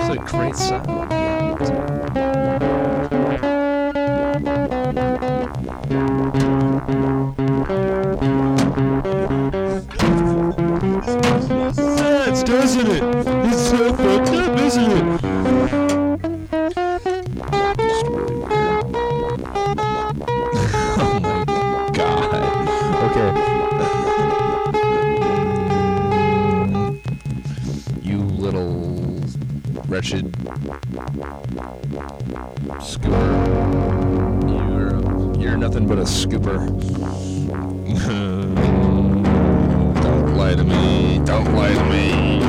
a great sound. Sense, doesn't it? It's so fucked up, isn't it? Just really weird. Oh my god. Okay. You little wretched scooper. You're nothing but a scooper. Don't lie to me. Don't lie to me.